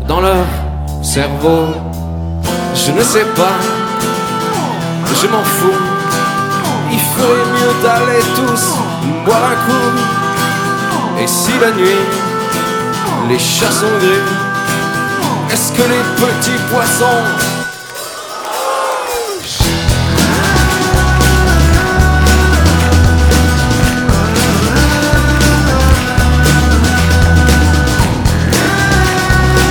dans leur cerveau. Je ne sais pas, je m'en fous. Il ferait mieux d'aller tous boire un coup. Et si la nuit, les chats sont gris, est-ce que les petits poissons